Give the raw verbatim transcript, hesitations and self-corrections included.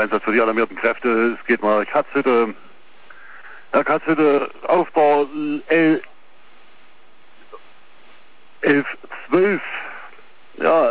Einsatz für die alarmierten Kräfte. Es geht mal Katzhütte. Ja, Katzhütte, Aufbau L elf zwölf. Ja,